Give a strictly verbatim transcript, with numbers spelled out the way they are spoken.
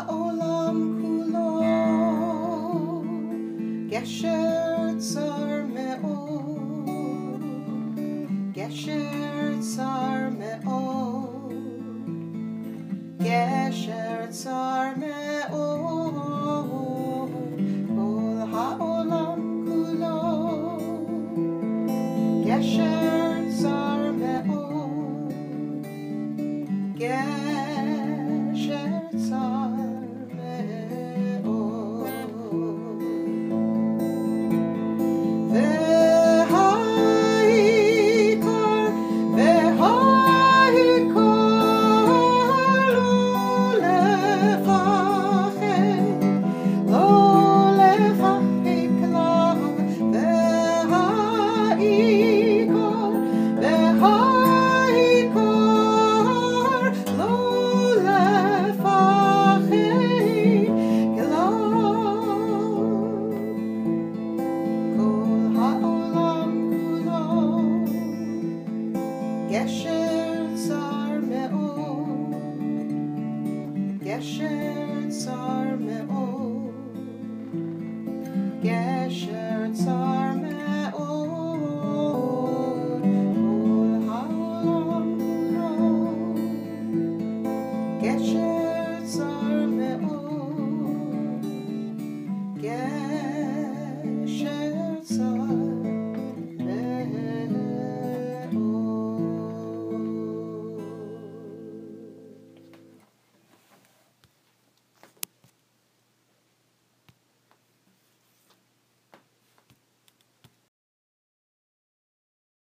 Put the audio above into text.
העולם כולו גשר צר מאוד, גשר צר מאוד, גשר צר מאוד, כל העולם כולו גשר צר מאוד, גשר צר מאוד. והעיקר, והעיקר לא לפחד, לא לפחד כלל. והעיקר, והעיקר לא לפחד כלל. כל העולם כולו גשר